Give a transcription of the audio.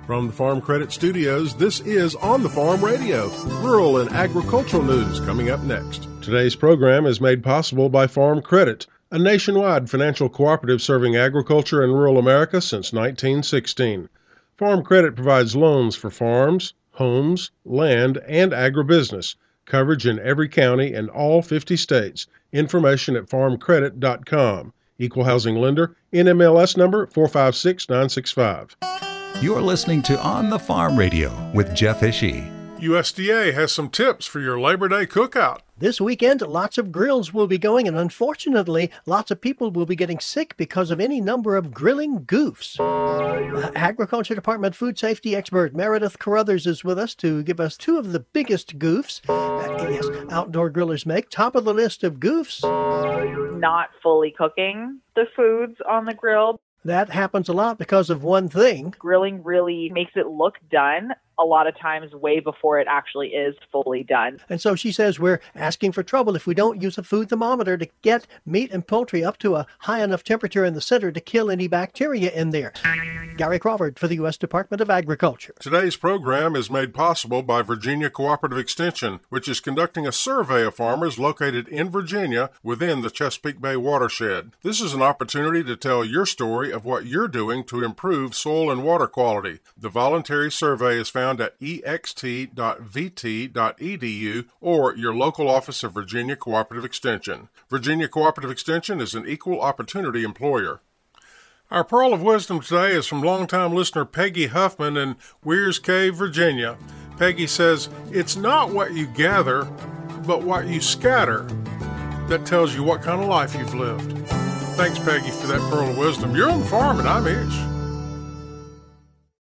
From the Farm Credit Studios, this is On the Farm Radio, rural and agricultural news coming up next. Today's program is made possible by Farm Credit, a nationwide financial cooperative serving agriculture in rural America since 1916. Farm Credit provides loans for farms, homes, land, and agribusiness. Coverage in every county and all 50 states. Information at farmcredit.com. Equal housing lender, NMLS number 456965. You're listening to On the Farm Radio with Jeff Ishii. USDA has some tips for your Labor Day cookout. This weekend, lots of grills will be going, and unfortunately, lots of people will be getting sick because of any number of grilling goofs. Agriculture Department food safety expert Meredith Carruthers is with us to give us two of the biggest goofs outdoor grillers make. Top of the list of goofs. Not fully cooking the foods on the grill. That happens a lot because of one thing. Grilling really makes it look done a lot of times way before it actually is fully done. And so she says we're asking for trouble if we don't use a food thermometer to get meat and poultry up to a high enough temperature in the center to kill any bacteria in there. Gary Crawford for the U.S. Department of Agriculture. Today's program is made possible by Virginia Cooperative Extension, which is conducting a survey of farmers located in Virginia within the Chesapeake Bay watershed. This is an opportunity to tell your story of what you're doing to improve soil and water quality. The voluntary survey is found at ext.vt.edu or your local office of Virginia Cooperative Extension. Virginia Cooperative Extension is an equal opportunity employer. Our pearl of wisdom today is from longtime listener Peggy Huffman in Weir's Cave, Virginia. Peggy says, "It's not what you gather, but what you scatter that tells you what kind of life you've lived." Thanks, Peggy, for that pearl of wisdom. You're on the farm, and I'm Ish.